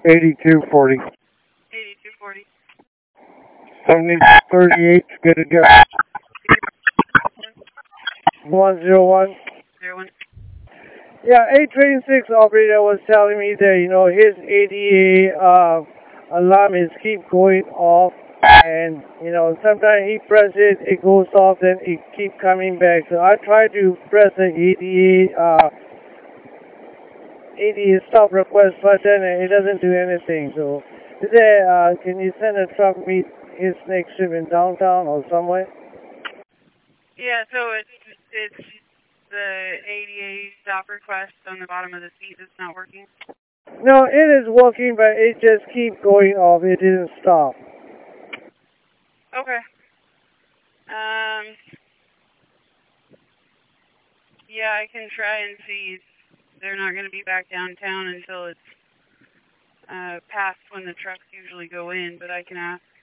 8240. 8240. 7038, good to go. 101. 01. Yeah, 826 operator was telling me that, his ADA alarm is keep going off. And, sometimes he press it, it goes off, then it keep coming back. So I try to press the ADA stop request button and it doesn't do anything. So today, can you send a truck meet his next trip in downtown or somewhere? Yeah, so it's the ADA stop request on the bottom of the seat that's not working? No, it is working, but it just keeps going off. It didn't stop. Okay. Yeah, I can try and see. They're not going to be back downtown until it's past when the trucks usually go in, but I can ask.